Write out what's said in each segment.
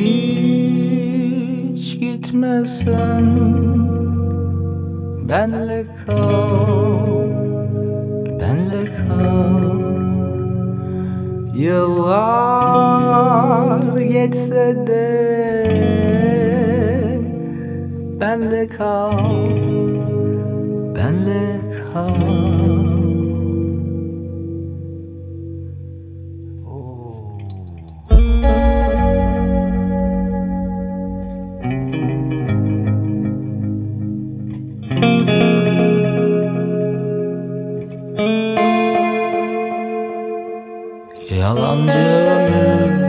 Hiç gitmesen, benle kal, benle kal. Yıllar geçse de benle kal, benle kal. Yalancı ömür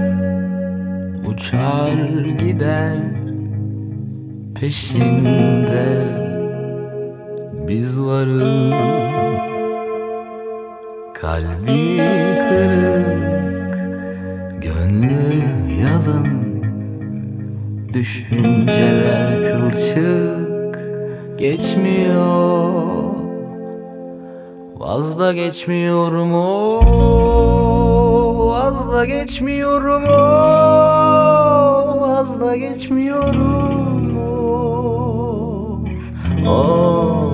uçar gider peşinde, biz varız. Kalbi kırık, gönlü yalın, düşünceler kılçık geçmiyor. Vazda geçmiyorum o, vazda geçmiyorum o, vazda geçmiyorum o.